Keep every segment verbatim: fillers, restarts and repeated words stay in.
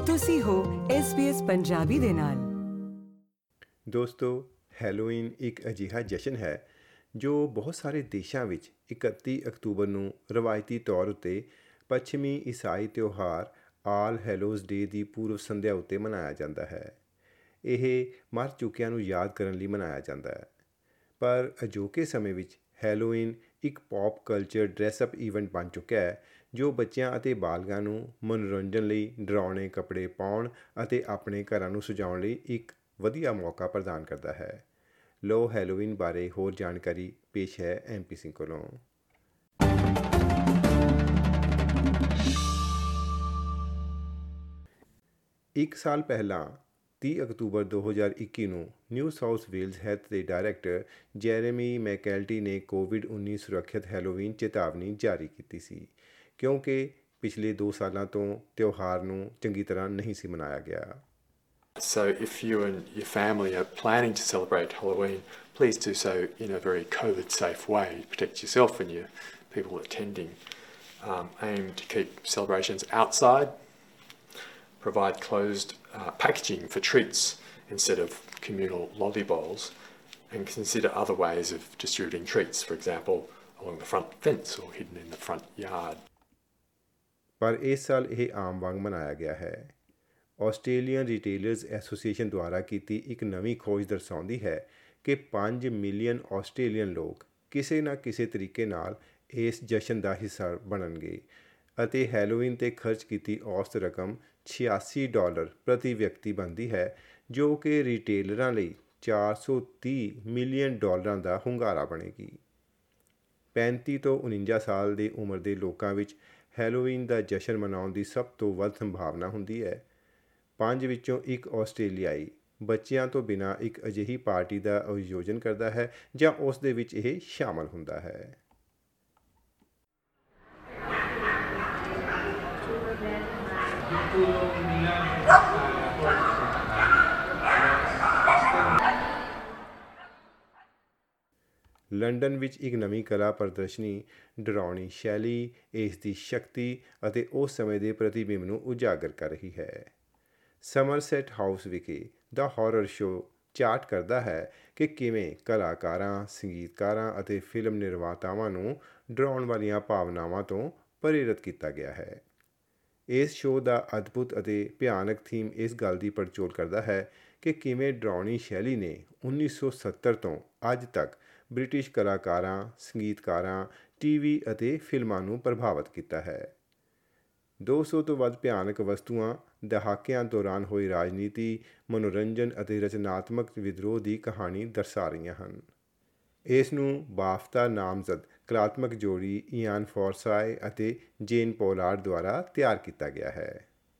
ਤੁਸੀਂ ਹੋ S B S Punjabi ਦੇ ਨਾਲ। ਦੋਸਤੋ, ਹੈਲੋਵੀਨ ਇੱਕ ਅਜਿਹਾ ਜਸ਼ਨ ਹੈ ਜੋ ਬਹੁਤ ਸਾਰੇ ਦੇਸ਼ਾਂ ਵਿੱਚ ਇਕੱਤੀ ਅਕਤੂਬਰ ਨੂੰ ਰਵਾਇਤੀ ਤੌਰ ਉੱਤੇ ਪੱਛਮੀ ਈਸਾਈ ਤਿਉਹਾਰ ਆਲ ਹੈਲੋਜ਼ ਡੇ ਦੀ ਪੂਰਵ ਸੰਧਿਆ ਉੱਤੇ ਮਨਾਇਆ ਜਾਂਦਾ ਹੈ। ਇਹ ਮਰ ਚੁੱਕਿਆਂ ਨੂੰ ਯਾਦ ਕਰਨ ਲਈ ਮਨਾਇਆ ਜਾਂਦਾ ਹੈ। ਪਰ ਅਜੋਕੇ ਸਮੇਂ ਵਿੱਚ ਹੈਲੋਵੀਨ ਇੱਕ ਪੌਪ ਕਲਚਰ ਡਰੈਸਅਪ ਈਵੈਂਟ ਬਣ ਚੁੱਕਿਆ ਹੈ ਜੋ ਬੱਚਿਆਂ ਅਤੇ ਬਾਲਗਾਂ ਨੂੰ ਮਨੋਰੰਜਨ ਲਈ ਡਰਾਉਣੇ ਕੱਪੜੇ ਪਾਉਣ ਅਤੇ ਆਪਣੇ ਘਰਾਂ ਨੂੰ ਸਜਾਉਣ ਲਈ ਇੱਕ ਵਧੀਆ ਮੌਕਾ ਪ੍ਰਦਾਨ ਕਰਦਾ ਹੈ। ਲੋ ਹੈਲੋਵੀਨ ਬਾਰੇ ਹੋਰ ਜਾਣਕਾਰੀ ਪੇਸ਼ ਹੈ ਐਮ ਪੀ ਸਿੰਘ ਕੋਲੋਂ। ਇੱਕ ਸਾਲ ਪਹਿਲਾਂ ਤੀਹ ਅਕਤੂਬਰ ਦੋ ਹਜ਼ਾਰ ਇੱਕੀ ਨੂੰ ਨਿਊ ਸਾਊਥ ਵੇਲਜ਼ ਹੈਲਥ ਦੇ ਡਾਇਰੈਕਟਰ ਜੈਰੇਮੀ ਮੈਕੈਲਟੀ ਨੇ ਕੋਵਿਡ ਉੱਨੀ ਸੁਰੱਖਿਅਤ ਹੈਲੋਵੀਨ ਚੇਤਾਵਨੀ ਜਾਰੀ ਕੀਤੀ ਸੀ ਕਿਉਂਕਿ ਪਿਛਲੇ ਦੋ ਸਾਲਾਂ ਤੋਂ ਤਿਉਹਾਰ ਨੂੰ ਚੰਗੀ ਤਰ੍ਹਾਂ ਨਹੀਂ ਸੀ ਮਨਾਇਆ ਗਿਆ। So if you and your family are planning to celebrate Halloween, please do so in a very COVID safe way. Protect yourself and your people attending. Um, aim to keep celebrations outside. Provide closed uh, packaging for treats instead of communal lolly bowls, and consider other ways of distributing treats, for example, along the front fence or hidden in the front yard. ਪਰ ਇਸ ਸਾਲ ਇਹ ਆਮ ਵਾਂਗ ਮਨਾਇਆ ਗਿਆ ਹੈ। Australian ਰਿਟੇਲਰਜ਼ association ਦੁਆਰਾ ਕੀਤੀ ਇੱਕ ਨਵੀਂ ਖੋਜ ਦਰਸਾਉਂਦੀ ਹੈ ਕਿ ਪੰਜ ਮਿਲੀਅਨ ਆਸਟ੍ਰੇਲੀਅਨ ਲੋਕ ਕਿਸੇ ਨਾ ਕਿਸੇ ਤਰੀਕੇ ਨਾਲ ਇਸ ਜਸ਼ਨ ਦਾ ਹਿੱਸਾ ਬਣਨਗੇ ਅਤੇ ਹੈਲੋਵੀਨ 'ਤੇ ਖਰਚ ਕੀਤੀ ਔਸਤ ਰਕਮ ਛਿਆਸੀ ਡਾਲਰ ਪ੍ਰਤੀ ਵਿਅਕਤੀ ਬਣਦੀ ਹੈ ਜੋ ਕਿ ਰਿਟੇਲਰਾਂ ਲਈ ਚਾਰ ਸੌ ਤੀਹ ਮਿਲੀਅਨ ਡਾਲਰਾਂ ਦਾ ਹੁੰਗਾਰਾ ਬਣੇਗੀ। ਪੈਂਤੀ ਤੋਂ ਉਣੰਜਾ ਸਾਲ ਦੀ ਉਮਰ ਦੇ ਲੋਕਾਂ ਵਿੱਚ ਹੈਲੋਵੀਨ ਦਾ ਜਸ਼ਨ ਮਨਾਉਣ ਦੀ ਸਭ ਤੋਂ ਵੱਧ ਸੰਭਾਵਨਾ ਹੁੰਦੀ ਹੈ। ਪੰਜ ਵਿੱਚੋਂ ਇੱਕ ਆਸਟ੍ਰੇਲੀਆਈ ਬੱਚਿਆਂ ਤੋਂ ਬਿਨਾਂ ਇੱਕ ਅਜਿਹੀ ਪਾਰਟੀ ਦਾ ਆਯੋਜਨ ਕਰਦਾ ਹੈ ਜਾਂ ਉਸ ਦੇ ਵਿੱਚ ਇਹ ਸ਼ਾਮਲ ਹੁੰਦਾ ਹੈ। ਲੰਡਨ ਵਿੱਚ ਇੱਕ ਨਵੀਂ ਕਲਾ ਪ੍ਰਦਰਸ਼ਨੀ ਡਰਾਉਣੀ ਸ਼ੈਲੀ ਇਸ ਦੀ ਸ਼ਕਤੀ ਅਤੇ ਉਸ ਸਮੇਂ ਦੇ ਪ੍ਰਤੀਬਿੰਬ ਨੂੰ ਉਜਾਗਰ ਕਰ ਰਹੀ ਹੈ। ਸਮਰਸੈਟ ਹਾਊਸ ਵਿਖੇ ਦਾ ਹੌਰਰ ਸ਼ੋਅ ਚਾਰਟ ਕਰਦਾ ਹੈ ਕਿ ਕਿਵੇਂ ਕਲਾਕਾਰਾਂ, ਸੰਗੀਤਕਾਰਾਂ ਅਤੇ ਫਿਲਮ ਨਿਰਮਾਤਾਵਾਂ ਨੂੰ ਡਰਾਉਣ ਵਾਲੀਆਂ ਭਾਵਨਾਵਾਂ ਤੋਂ ਪ੍ਰੇਰਿਤ ਕੀਤਾ ਗਿਆ ਹੈ। ਇਸ ਸ਼ੋਅ ਦਾ ਅਦਭੁਤ ਅਤੇ ਭਿਆਨਕ ਥੀਮ ਇਸ ਗੱਲ ਦੀ ਪੜਚੋਲ ਕਰਦਾ ਹੈ ਕਿ ਕਿਵੇਂ ਡਰਾਉਣੀ ਸ਼ੈਲੀ ਨੇ ਉੱਨੀ ਸੌ ਸੱਤਰ ਤੋਂ ਅੱਜ ਤੱਕ ਬ੍ਰਿਟਿਸ਼ ਕਲਾਕਾਰਾਂ, ਸੰਗੀਤਕਾਰਾਂ, ਟੀ ਵੀ ਅਤੇ ਫਿਲਮਾਂ ਨੂੰ ਪ੍ਰਭਾਵਿਤ ਕੀਤਾ ਹੈ। ਦੋ ਸੌ ਤੋਂ ਵੱਧ ਭਿਆਨਕ ਵਸਤੂਆਂ ਦਹਾਕਿਆਂ ਦੌਰਾਨ ਹੋਈ ਰਾਜਨੀਤੀ, ਮਨੋਰੰਜਨ ਅਤੇ ਰਚਨਾਤਮਕ ਵਿਦਰੋਹ ਦੀ ਕਹਾਣੀ ਦਰਸਾ ਰਹੀਆਂ ਹਨ। ਇਸ ਨੂੰ ਬਾਫਤਾ ਨਾਮਜ਼ਦ ਕਲਾਤਮਕ ਜੋੜੀ ਇਆਨ ਫੋਰਸਾਈ ਅਤੇ ਜੇਨ ਪੋਲਾਰਡ ਦੁਆਰਾ ਤਿਆਰ ਕੀਤਾ ਗਿਆ ਹੈ।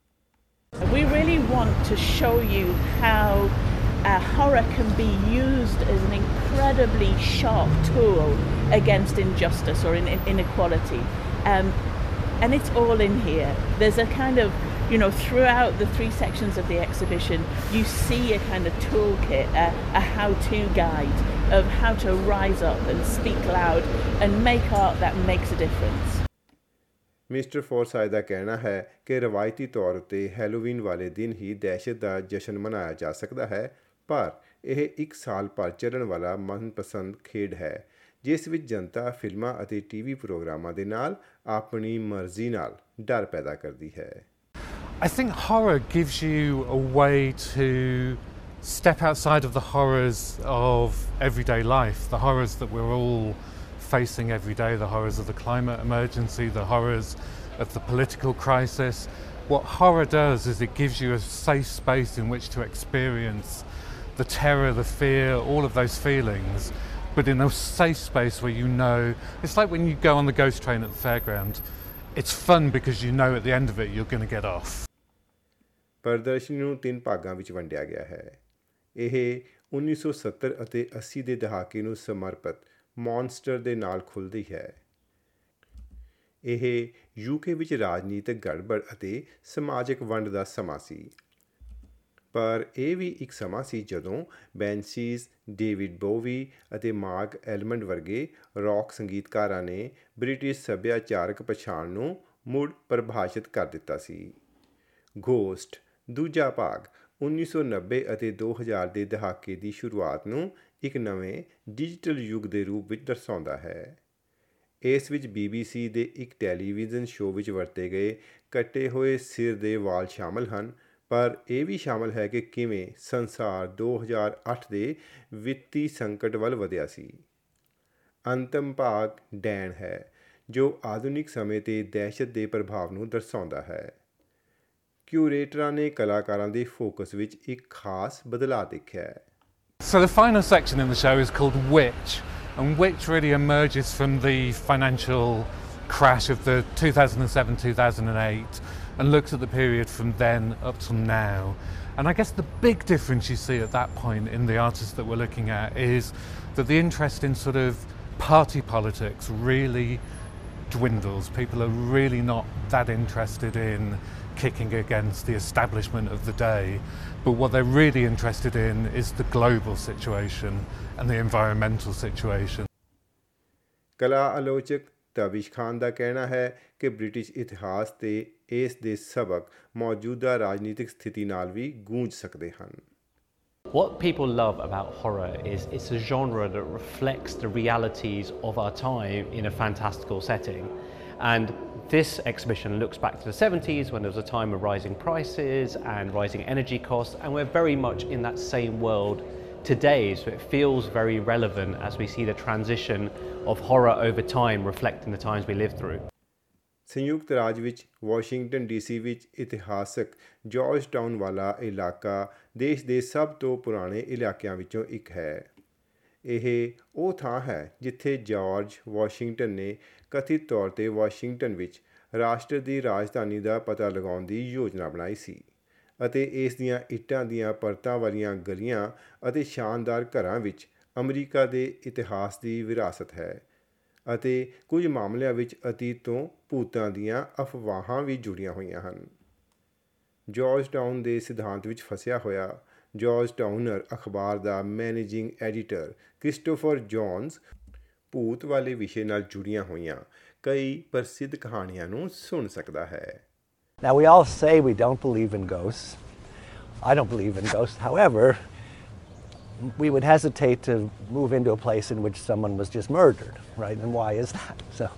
We really want to show you how uh, horror can be used as an incredibly sharp tool against injustice or in, in, inequality. Um, and it's all in here. There's a kind of, you know, throughout the three sections of the exhibition, you see a kind of toolkit, a, a how-to guide of how to rise up and speak loud and make art that makes a difference. Mister Forsyth ਦਾ ਕਹਿਣਾ ਹੈ ਕਿ ਰਵਾਇਤੀ ਤੌਰ ਉੱਤੇ Halloween ਵਾਲੇ ਦਿਨ ਹੀ ਦਹਿਸ਼ਤ ਦਾ ਜਸ਼ਨ ਮਨਾਇਆ ਜਾ ਸਕਦਾ ਹੈ, ਪਰ ਇਹ ਇੱਕ ਸਾਲ ਭਰ ਚੱਲਣ ਵਾਲਾ ਮਨਪਸੰਦ ਖੇਡ ਹੈ ਜਿਸ ਵਿੱਚ ਜਨਤਾ ਫਿਲਮਾਂ ਅਤੇ ਟੀ ਵੀ ਪ੍ਰੋਗਰਾਮਾਂ ਦੇ ਨਾਲ ਆਪਣੀ ਮਰਜ਼ੀ ਨਾਲ ਡਰ ਪੈਦਾ ਕਰਦੀ ਹੈ। I think horror gives you a way to step outside of the horrors of everyday life, the horrors that we're all facing every day, the horrors of the climate emergency, the horrors of the political crisis. What horror does is it gives you a safe space in which to experience the terror, the fear, all of those feelings, but in a safe space where you know, it's like when you go on the ghost train at the fairground. It's fun because you know at the end of it you're going to get off. ਪ੍ਰਦਰਸ਼ਨੀ ਨੂੰ ਤਿੰਨ ਭਾਗਾਂ ਵਿੱਚ ਵੰਡਿਆ ਗਿਆ ਹੈ। ਇਹ ਉੱਨੀ ਸੌ ਸੱਤਰ ਅਤੇ ਅੱਸੀ ਦੇ ਦਹਾਕੇ ਨੂੰ ਸਮਰਪਿਤ ਮੌਨਸਟਰ ਦੇ ਨਾਲ ਖੁੱਲ੍ਹਦੀ ਹੈ। ਇਹ ਯੂਕੇ ਵਿੱਚ ਰਾਜਨੀਤਿਕ ਗੜਬੜ ਅਤੇ ਸਮਾਜਿਕ ਵੰਡ ਦਾ ਸਮਾਂ ਸੀ, ਪਰ ਇਹ ਵੀ ਇੱਕ ਸਮਾਂ ਸੀ ਜਦੋਂ ਬੈਂਸੀਜ਼, ਡੇਵਿਡ ਬੋਵੀ ਅਤੇ ਮਾਰਕ ਐਲਮੰਡ ਵਰਗੇ ਰੌਕ ਸੰਗੀਤਕਾਰਾਂ ਨੇ ਬ੍ਰਿਟਿਸ਼ ਸੱਭਿਆਚਾਰਕ ਪਛਾਣ ਨੂੰ ਮੁੜ ਪਰਿਭਾਸ਼ਿਤ ਕਰ ਦਿੱਤਾ ਸੀ। ਗੋਸਟ, ਦੂਜਾ ਭਾਗ ਉੱਨੀ ਸੌ ਨੱਬੇ ਅਤੇ ਦੋ ਹਜ਼ਾਰ ਦੇ ਦਹਾਕੇ ਦੀ ਸ਼ੁਰੂਆਤ ਨੂੰ ਇੱਕ ਨਵੇਂ ਡਿਜੀਟਲ ਯੁੱਗ ਦੇ ਰੂਪ ਵਿੱਚ ਦਰਸਾਉਂਦਾ ਹੈ। ਇਸ ਵਿੱਚ ਬੀ ਬੀ ਸੀ ਦੇ ਇੱਕ ਟੈਲੀਵਿਜ਼ਨ ਸ਼ੋਅ ਵਿੱਚ ਵਰਤੇ ਗਏ ਕੱਟੇ ਹੋਏ ਸਿਰ ਦੇ ਵਾਲ ਸ਼ਾਮਲ ਹਨ, ਪਰ ਇਹ ਵੀ ਸ਼ਾਮਲ ਹੈ ਕਿ ਕਿਵੇਂ ਸੰਸਾਰ ਦੋ ਹਜ਼ਾਰ ਅੱਠ ਦੇ ਵਿੱਤੀ ਸੰਕਟ ਵੱਲ ਵਧਿਆ ਸੀ। ਅੰਤਮ ਭਾਗ ਡੈਨ ਹੈ, ਜੋ ਆਧੁਨਿਕ ਸਮੇਂ 'ਤੇ ਦਹਿਸ਼ਤ ਦੇ ਪ੍ਰਭਾਵ ਨੂੰ ਦਰਸਾਉਂਦਾ ਹੈ। ਕਿਊਰੇਟਰਾਂ ਨੇ ਕਲਾਕਾਰਾਂ ਦੇ ਫੋਕਸ ਵਿੱਚ ਇੱਕ ਖਾਸ ਬਦਲਾਅ ਦੇਖਿਆ ਹੈ। So the final section in the show is called Which, and Which really emerges from the financial crash of the two thousand seven to two thousand eight and looks at the period from then up till now. And I guess the big difference you see at that point in the artists that we're looking at is that the interest in sort of party politics really dwindles. People are really not that interested in kicking against the establishment of the day, but what they're really interested in is the global situation and the environmental situation. ਕਲਾ ਆਲੋਚਕ ਤਬਿਸ਼ ਖਾਨ ਦਾ ਕਹਿਣਾ ਹੈ ਕਿ British ਇਤਿਹਾਸ ਤੇ ਇਸ ਦੇ ਸਬਕ ਮੌਜੂਦਾ ਰਾਜਨੀਤਿਕ ਸਥਿਤੀ ਨਾਲ ਵੀ ਗੂੰਜ ਸਕਦੇ ਹਨ। What people love about horror is it's a genre that reflects the realities of our time in a fantastical setting. And this exhibition looks back to the seventies when there was a time of rising prices and rising energy costs, and we're very much in that same world today, so it feels very relevant as we see the transition of horror over time reflecting the times we live through. ਸੰਯੁਕਤ ਰਾਜ ਵਿੱਚ Washington D C ਵਿੱਚ ਇਤਿਹਾਸਕ George town ਵਾਲਾ ਇਲਾਕਾ ਦੇਸ਼ ਦੇ ਸਭ ਤੋਂ ਪੁਰਾਣੇ ਇਲਾਕਿਆਂ ਵਿੱਚੋਂ ਇੱਕ ਹੈ। ਇਹ ਉਹ ਥਾਂ ਹੈ ਜਿੱਥੇ ਜਾਰਜ ਵਾਸ਼ਿੰਗਟਨ ਨੇ ਕਥਿਤ ਤੌਰ 'ਤੇ ਵਾਸ਼ਿੰਗਟਨ ਵਿੱਚ ਰਾਸ਼ਟਰ ਦੀ ਰਾਜਧਾਨੀ ਦਾ ਪਤਾ ਲਗਾਉਣ ਦੀ ਯੋਜਨਾ ਬਣਾਈ ਸੀ, ਅਤੇ ਇਸ ਦੀਆਂ ਇੱਟਾਂ ਦੀਆਂ ਪਰਤਾਂ ਵਾਲੀਆਂ ਗਲੀਆਂ ਅਤੇ ਸ਼ਾਨਦਾਰ ਘਰਾਂ ਵਿੱਚ ਅਮਰੀਕਾ ਦੇ ਇਤਿਹਾਸ ਦੀ ਵਿਰਾਸਤ ਹੈ, ਅਤੇ ਕੁਝ ਮਾਮਲਿਆਂ ਵਿੱਚ ਅਤੀਤ ਤੋਂ ਭੂਤਾਂ ਦੀਆਂ ਅਫਵਾਹਾਂ ਵੀ ਜੁੜੀਆਂ ਹੋਈਆਂ ਹਨ। ਜਾਰਜ ਟਾਊਨ ਦੇ ਸਿਧਾਂਤ ਵਿੱਚ ਫਸਿਆ ਹੋਇਆ ਜਾਰਜ ਟਾਊਨਰ ਅਖਬਾਰ ਦਾ ਮੈਨੇਜਿੰਗ ਐਡੀਟਰ ਕ੍ਰਿਸਟੋਫਰ ਜੋਨਸ ਭੂਤ ਵਾਲੇ ਵਿਸ਼ੇ ਨਾਲ ਜੁੜੀਆਂ ਹੋਈਆਂ ਕਈ ਪ੍ਰਸਿੱਧ ਕਹਾਣੀਆਂ ਨੂੰ ਸੁਣ ਸਕਦਾ ਹੈ। Now we all say we don't believe in ghosts. I don't believe in ghosts. However, we would hesitate to move into a place in which someone was just murdered, right? And why is that? So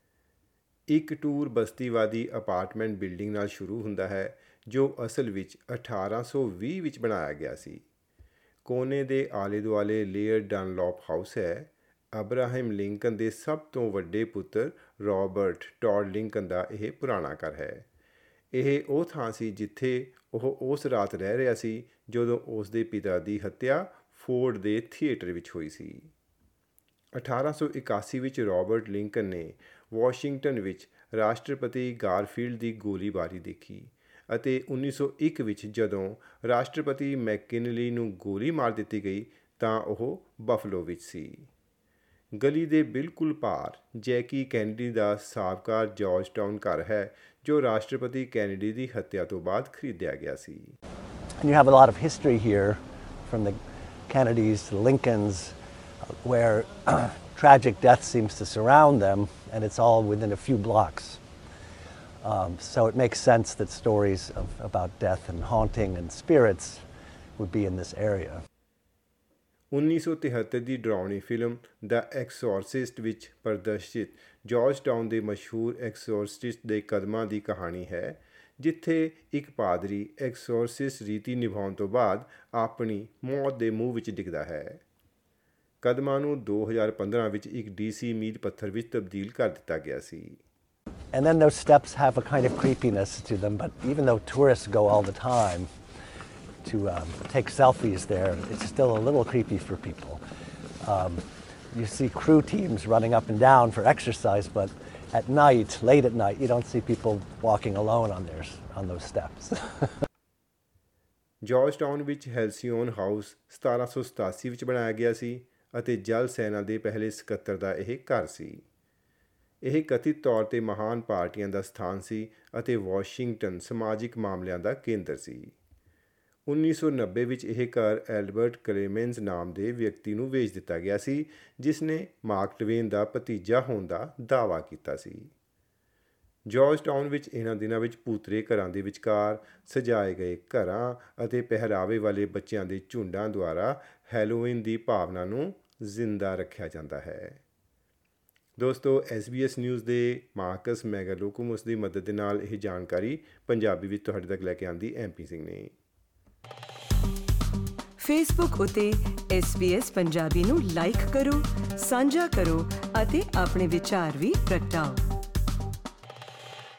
ਇੱਕ tour ਬਸਤੀਵਾਦੀ apartment building ਨਾਲ ਸ਼ੁਰੂ ਹੁੰਦਾ ਹੈ ਜੋ ਅਸਲ ਵਿੱਚ ਅਠਾਰਾਂ ਸੌ ਵੀਹ ਵਿੱਚ ਬਣਾਇਆ ਗਿਆ ਸੀ। ਕੋਨੇ ਦੇ ਆਲੇ ਦੁਆਲੇ ਲੇਅਰ ਡਨਲੌਪ ਹਾਊਸ ਹੈ। ਅਬਰਾਹਮ ਲਿੰਕਨ ਦੇ ਸਭ ਤੋਂ ਵੱਡੇ ਪੁੱਤਰ ਰੌਬਰਟ ਟੌਡ ਲਿੰਕਨ ਦਾ ਇਹ ਪੁਰਾਣਾ ਘਰ ਹੈ। ਇਹ ਉਹ ਥਾਂ ਸੀ ਜਿੱਥੇ ਉਹ ਉਸ ਰਾਤ ਰਹਿ ਰਿਹਾ ਸੀ ਜਦੋਂ ਉਸ ਦੇ ਪਿਤਾ ਦੀ ਹੱਤਿਆ ਫੋਰਡ ਦੇ ਥੀਏਟਰ ਵਿੱਚ ਹੋਈ ਸੀ। ਅਠਾਰਾਂ ਸੌ ਇਕਾਸੀ ਵਿੱਚ ਰੌਬਰਟ ਲਿੰਕਨ ਨੇ ਵਾਸ਼ਿੰਗਟਨ ਵਿੱਚ ਰਾਸ਼ਟਰਪਤੀ ਗਾਰਫੀਲਡ ਦੀ ਗੋਲੀਬਾਰੀ ਦੇਖੀ, ਅਤੇ ਉੱਨੀ ਸੌ ਇੱਕ ਵਿੱਚ ਜਦੋਂ ਰਾਸ਼ਟਰਪਤੀ ਮੈਕਕਿਨਲੀ ਨੂੰ ਗੋਲੀ ਮਾਰ ਦਿੱਤੀ ਗਈ ਤਾਂ ਉਹ ਬਫਲੋ ਵਿੱਚ ਸੀ। ਗਲੀ ਦੇ ਬਿਲਕੁਲ ਪਾਰ ਜੈਕੀ ਕੈਨੇਡੀ ਦਾ ਸਾਬਕਾ ਜਾਰਜ ਟਾਊਨ ਘਰ ਹੈ ਜੋ ਰਾਸ਼ਟਰਪਤੀ ਕੈਨੇਡੀ ਦੀ ਹੱਤਿਆ ਤੋਂ ਬਾਅਦ ਖਰੀਦਿਆ ਗਿਆ ਸੀ। and you have a lot of history here from the Kennedys to Lincolns where tragic death seems to surround them, and it's all within a few blocks. Um, so it makes sense that stories of, about death and haunting and spirits would be in this area. ਉੱਨੀ ਸੌ ਤਿਹੱਤਰ ਦੀ ਡਰਾਉਣੀ film ਦ ਐਕਸੋਰਸਿਸਟ ਵਿੱਚ ਪ੍ਰਦਰਸ਼ਿਤ George town ਦੇ ਮਸ਼ਹੂਰ ਐਕਸੋਰਸਿਸਟ ਦੇ ਕਦਮਾਂ ਦੀ ਕਹਾਣੀ ਹੈ, ਜਿੱਥੇ ਇੱਕ ਪਾਦਰੀ ਐਕਸੋਰਸਿਸਟ ਰੀਤੀ ਨਿਭਾਉਣ ਤੋਂ ਬਾਅਦ ਆਪਣੀ ਮੌਤ ਦੇ ਮੂੰਹ ਵਿੱਚ ਡਿੱਗਦਾ ਹੈ। ਕਦਮਾਂ ਨੂੰ ਦੋ ਹਜ਼ਾਰ ਪੰਦਰਾਂ ਵਿੱਚ ਇੱਕ ਡੀ ਸੀ ਮੀਲ ਪੱਥਰ ਵਿੱਚ ਤਬਦੀਲ ਕਰ ਦਿੱਤਾ ਗਿਆ ਸੀ। And then those steps have a kind of creepiness to them, but even though tourists go all the time to um, take selfies there, it's still a little creepy for people. Um, you see crew teams running up and down for exercise, but at night, late at night, you don't see people walking alone on their, on those steps. Georgetown ਵਿੱਚ Halcyon house ਸਤਾਰਾਂ ਸੌ ਸਤਾਸੀ ਵਿੱਚ ਬਣਾਇਆ ਗਿਆ ਸੀ ਅਤੇ ਜਲ ਸੈਨਾ ਦੇ ਪਹਿਲੇ ਸਕੱਤਰ ਦਾ ਇਹ ਘਰ ਸੀ। ਇਹ ਕਥਿਤ ਤੌਰ 'ਤੇ ਮਹਾਨ ਪਾਰਟੀਆਂ ਦਾ ਸਥਾਨ ਸੀ ਅਤੇ ਵਾਸ਼ਿੰਗਟਨ ਸਮਾਜਿਕ ਮਾਮਲਿਆਂ ਦਾ ਕੇਂਦਰ ਸੀ। ਉੱਨੀ ਸੌ ਨੱਬੇ ਵਿੱਚ ਇਹ ਘਰ ਐਲਬਰਟ ਕਲੇਮੈਂਜ਼ ਨਾਮ ਦੇ ਵਿਅਕਤੀ ਨੂੰ ਵੇਚ ਦਿੱਤਾ ਗਿਆ ਸੀ, ਜਿਸ ਨੇ ਮਾਰਕ ਟਵੇਨ ਦਾ ਭਤੀਜਾ ਹੋਣ ਦਾ ਦਾਅਵਾ ਕੀਤਾ ਸੀ। ਜਾਰਜ ਟਾਊਨ ਵਿੱਚ ਇਹਨਾਂ ਦਿਨਾਂ ਵਿੱਚ ਭੂਤਰੇ ਘਰਾਂ ਦੇ ਵਿਚਕਾਰ ਸਜਾਏ ਗਏ ਘਰਾਂ ਅਤੇ ਪਹਿਰਾਵੇ ਵਾਲੇ ਬੱਚਿਆਂ ਦੇ ਝੁੰਡਾਂ ਦੁਆਰਾ ਹੈਲੋਵੀਨ ਦੀ ਭਾਵਨਾ ਨੂੰ ਜ਼ਿੰਦਾ ਰੱਖਿਆ ਜਾਂਦਾ ਹੈ। ਦੋਸਤੋ, ਐਸ ਬੀ ਐਸ ਨਿਊਜ਼ ਦੇ ਮਾਰਕਸ ਮੈਗਾਲੋਕੋਮੋਸ ਦੀ ਮਦਦ ਦੇ ਨਾਲ ਇਹ ਜਾਣਕਾਰੀ ਪੰਜਾਬੀ ਵਿੱਚ ਤੁਹਾਡੇ ਤੱਕ ਲੈ ਕੇ ਆਂਦੀ ਐਮ ਪੀ ਸਿੰਘ ਨੇ। ਫੇਸਬੁੱਕ ਉਤੇ ਐਸ ਬੀ ਐਸ ਪੰਜਾਬੀ ਨੂੰ ਲਾਈਕ ਕਰੋ, ਸਾਂਝਾ ਕਰੋ ਅਤੇ ਆਪਣੇ ਵਿਚਾਰ ਵੀ ਪ੍ਰਗਟਾਓ।